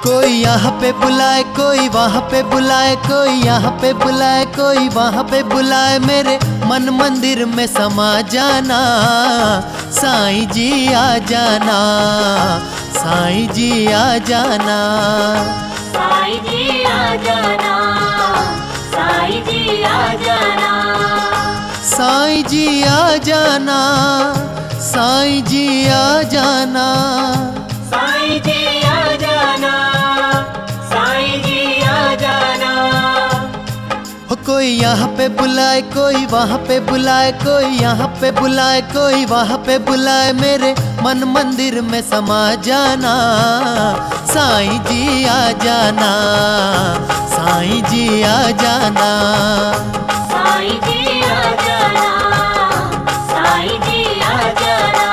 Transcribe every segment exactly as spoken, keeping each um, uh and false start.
कोई यहाँ पे बुलाए कोई वहाँ पे बुलाए, कोई यहाँ पे बुलाए कोई वहाँ पे बुलाए, मेरे मन मंदिर में समा जाना, साईं जी आ जाना, साईं जी आ जाना, साईं जी आ जाना, साईं जी आ जाना, साईं जी आ जाना, साईं जी आ जाना, साईं जी आ जाना, साईं जी आ जाना। हो कोई यहाँ पे बुलाए कोई वहाँ पे बुलाए, कोई यहाँ पे बुलाए कोई वहाँ पे बुलाए, मेरे मन मंदिर में समा जाना, साईं जी आ जाना, साईं जी आ जाना, साईं जी आ जाना, साईं जी आ जाना।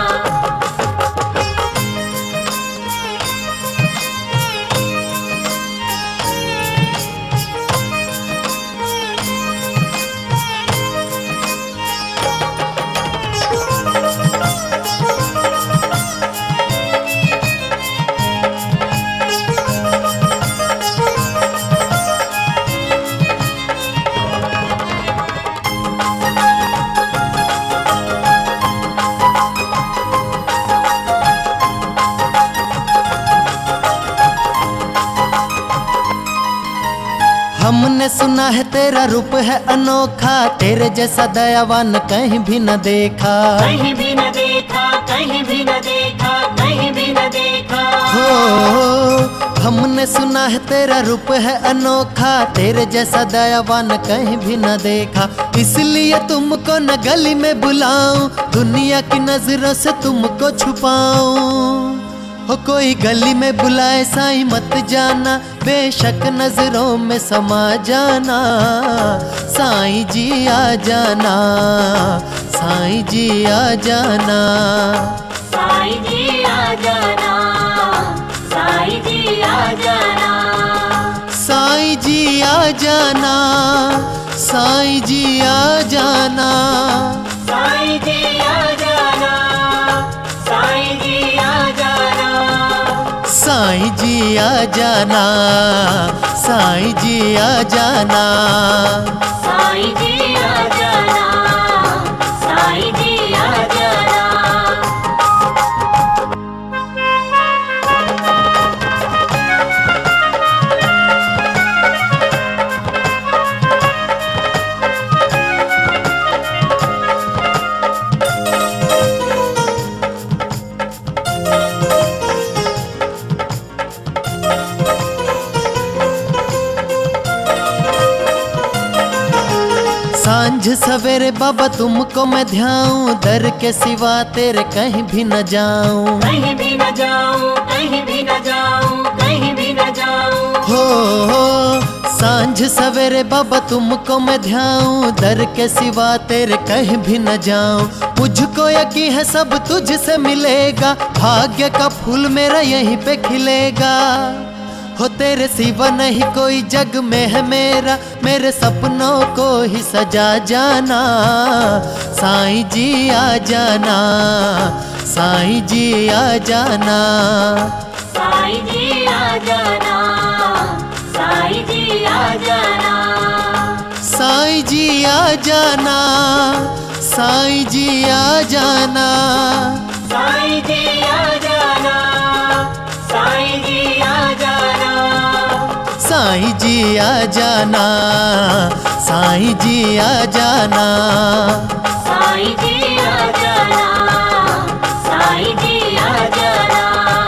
हमने सुना है तेरा रूप है अनोखा, तेरे जैसा दयावान कहीं भी न देखा, कहीं भी न देखा, कहीं भी न देखा, कहीं भी न देखा। हो हमने सुना है तेरा रूप है अनोखा, तेरे जैसा दयावान कहीं भी न देखा, इसलिए तुमको न गली में बुलाऊं, दुनिया की नजरों से तुमको छुपाऊं। हो कोई गली में बुलाए साईं मत जाना, बेशक नजरों में समा जाना, साईं जी आ जाना, साईं जी आ जाना, साईं जी आ जाना, साईं जी आ जाना, साईं जी आ जाना, साईं जी आ जाना, साईं जी आ जाना, साईं जी आ जाना, साईं जी आ जाना, साईं जी आ जाना, साईं जी आ जाना, साईं जी आ जाना। सांझ सवेरे बाबा तुमको मैं ध्याऊं, दर के सिवा तेरे कहीं भी न जाऊं, कहीं भी न जाऊं, कहीं भी न जाऊं, कहीं भी न जाऊं। हो, हो सांझ सवेरे बाबा तुमको मैं ध्याऊं, दर के सिवा तेरे कहीं भी न जाऊं, मुझको यकीन है सब तुझसे मिलेगा, भाग्य का फूल मेरा यहीं पे खिलेगा, हो तेरे सिवा नहीं कोई जग में है मेरा, मेरे सपनों को ही सजा जाना, साईं जी आ जाना, साईं जी आ जाना, साईं जी आ जाना, साईं जी आ जाना, साईं जी आ जाना, साईं जी आ जाना, साईं जी आ जाना, साईं जी आ जाना, साईं जी आ जाना, साईं जी आ जाना, साईं जी आ जाना, साईं जी आ जाना।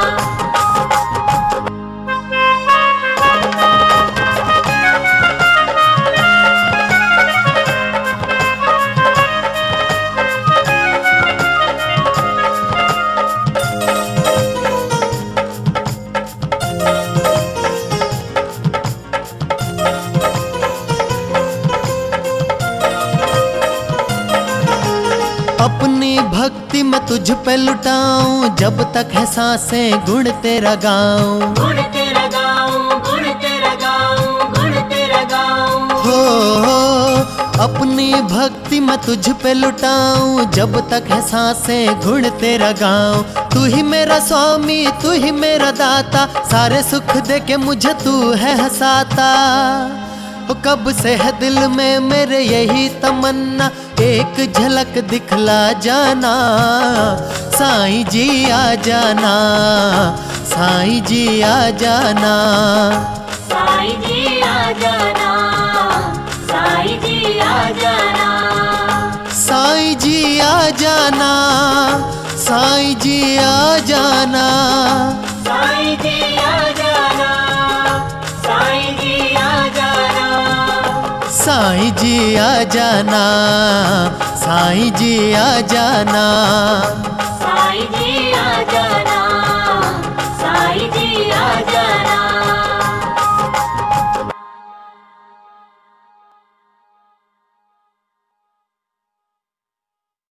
अपनी भक्ति मैं तुझ पे लुटाऊं, जब तक है सांसें गुण तेरा गाऊं, गुण तेरा गाऊं, गुण तेरा गाऊं, गुण तेरा गाऊं। हो, हो अपनी भक्ति जिंदगी मैं तुझ पे लुटाऊं, जब तक है सांसें गुण तेरा गाऊं। तू ही मेरा स्वामी, तू ही मेरा दाता, सारे सुख दे के मुझे तू है हंसाता। ओ कब से है दिल में मेरे यही तमन्ना, एक झलक दिखला जाना। साईं जी आ जाना, साईं जी आ जाना, साईं जी आ जाना, साईं जी आ जाना, साईं जी आ जाना, साईं जी आ जाना, साईं जी आ जाना, साईं जी आ जाना, साईं जी आ जाना, साईं जी आ जाना।